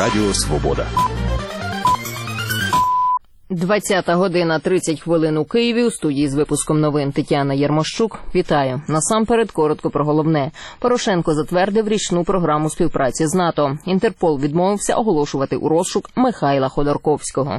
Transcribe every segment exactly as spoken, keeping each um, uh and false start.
Радіо Свобода. двадцята година тридцять хвилин у Києві. У студії з випуском новин Тетяна Єрмощук. Вітаю. Насамперед коротко про головне. Порошенко затвердив річну програму співпраці з НАТО. Інтерпол відмовився оголошувати у розшук Михайла Ходорковського.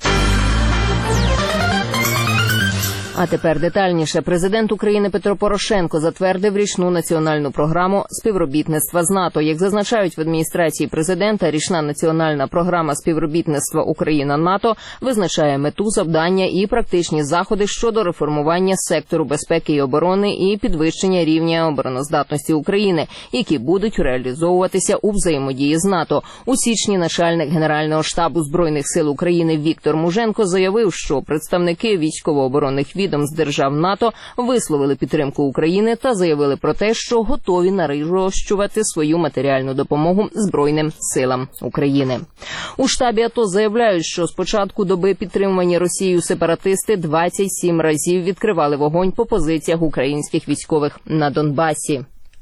А тепер детальніше. Президент України Петро Порошенко затвердив річну національну програму співробітництва з НАТО. Як зазначають в адміністрації президента, річна національна програма співробітництва Україна-НАТО визначає мету, завдання і практичні заходи щодо реформування сектору безпеки і оборони і підвищення рівня обороноздатності України, які будуть реалізовуватися у взаємодії з НАТО. У січні начальник Генерального штабу Збройних сил України Віктор Муженко заявив, що представники військово-оборонних відомств з держав НАТО висловили підтримку України та заявили про те, що готові нарощувати свою матеріальну допомогу Збройним силам України. У штабі АТО заявляють, що з початку доби підтримувані Росією сепаратисти двадцять сім разів відкривали вогонь по позиціях українських військових на Донбасі.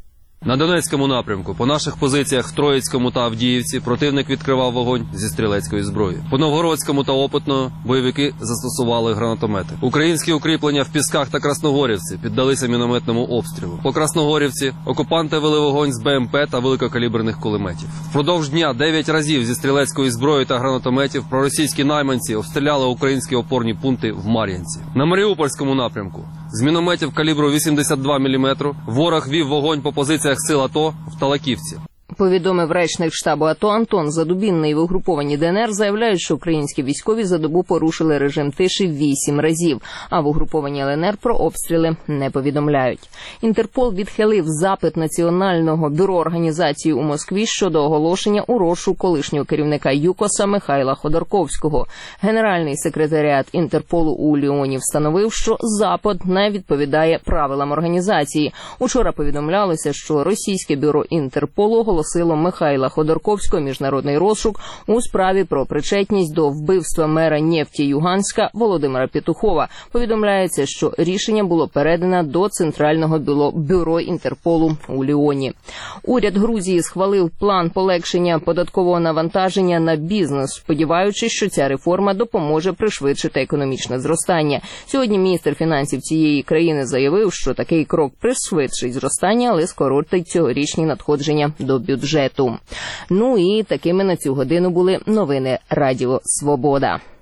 На Донецькому напрямку по наших позиціях в Троїцькому та Авдіївці противник відкривав вогонь зі стрілецької зброї. По Новгородському та Опитного бойовики застосували гранатомети. Українські укріплення в Пісках та Красногорівці піддалися мінометному обстрілу. По Красногорівці окупанти вели вогонь з БМП та великокаліберних кулеметів. Впродовж дня дев'ять разів зі стрілецької зброї та гранатометів проросійські найманці обстріляли українські опорні пункти в Мар'їнці. На Маріупольському напрямку з мінометів калібру вісімдесят два міліметри ворог вів вогонь по позиціях сил АТО в Талаківці. Повідомив речник штабу АТО Антон Задубінний. В угрупованні ДНР заявляють, що українські військові за добу порушили режим тиші вісім разів, а в угрупованні ЛНР про обстріли не повідомляють. Інтерпол відхилив запит Національного бюро організації у Москві щодо оголошення у розшук колишнього керівника ЮКОСа Михайла Ходорковського. Генеральний секретаріат Інтерполу у Ліоні встановив, що запит не відповідає правилам організації. Учора повідомлялося, що російське бюро Інтерполу оголосило Михайла Ходорковського міжнародний розшук у справі про причетність до вбивства мера Нефтеюганська Володимира Петухова. Повідомляється, що рішення було передано до Центрального бюро, бюро Інтерполу у Ліоні. Уряд Грузії схвалив план полегшення податкового навантаження на бізнес, сподіваючись, що ця реформа допоможе пришвидшити економічне зростання. Сьогодні міністр фінансів цієї країни заявив, що такий крок пришвидшить зростання, але скоротить цьогорічні надходження до бюджету. Ну і такими на цю годину були новини Радіо Свобода.